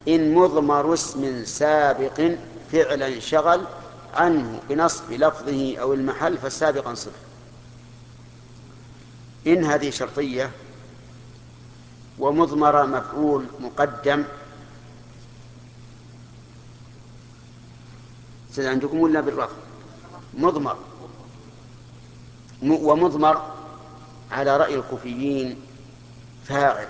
إن مضمر اسم سابق فعلا شغل عنه بنصب لفظه أو المحل فالسابق انصب. إن هذه شرطية، ومضمر مفعول مقدم. سيد عندكم ولا بالرفع؟ مضمر. ومضمر على رأي الكوفيين فاعل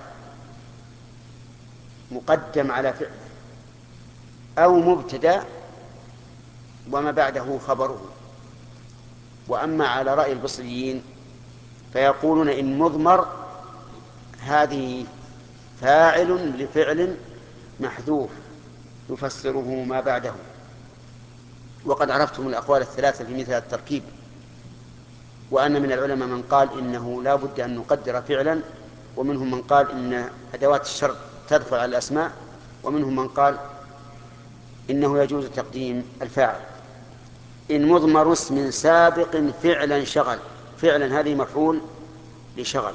مقدم على فعل أو مبتدأ وما بعده خبره. وأما على رأي البصريين فيقولون إن مضمر هذه فاعل لفعل محذوف يفسره ما بعده. وقد عرفتم الأقوال الثلاثة في مثل التركيب، وأن من العلماء من قال إنه لا بد أن نقدر فعلا، ومنهم من قال إن أدوات الشرط تدخل على الأسماء، ومنهم من قال إنه يجوز تقديم الفاعل. إن مضمر اسم سابق فعلا شغل، فعلا هذه مفعول لشغل،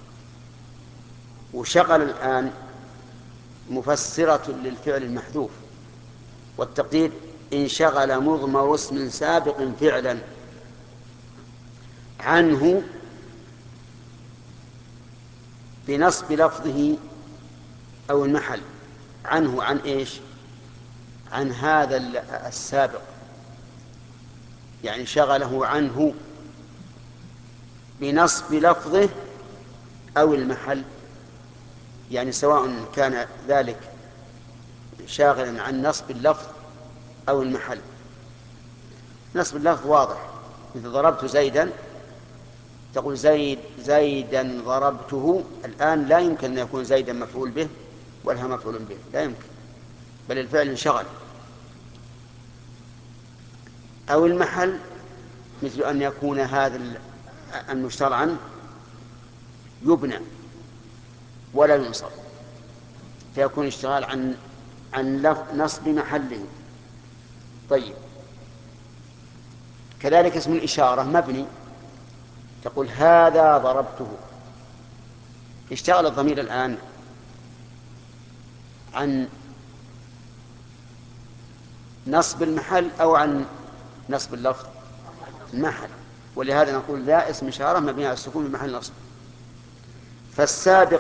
وشغل الآن مفسرة للفعل المحذوف، والتقدير إن شغل مضمر اسم سابق فعلا عنه بنصب لفظه أو المحل. عنه عن إيش؟ عن هذا السابق، يعني شغله عنه بنصب لفظه أو المحل، يعني سواء كان ذلك شاغلا عن نصب اللفظ أو المحل. نصب اللفظ واضح، إذا ضربت زيدا تقول زيدا ضربته. الآن لا يمكن أن يكون زيدا مفعول به ولا مفعول به، لا يمكن، بل الفعل انشغل. أو المحل مثل أن يكون هذا المشتغل عنه يبنى ولا ينصب، فيكون اشتغال عن نصب محله. طيب، كذلك اسم الإشارة مبني، تقول هذا ضربته. اشتغل الضمير الآن عن نصب المحل أو عن نصب اللفظ؟ المحل، ولهذا نقول لا اسم إشارة مبني على السكون في محل نصب. فالسابق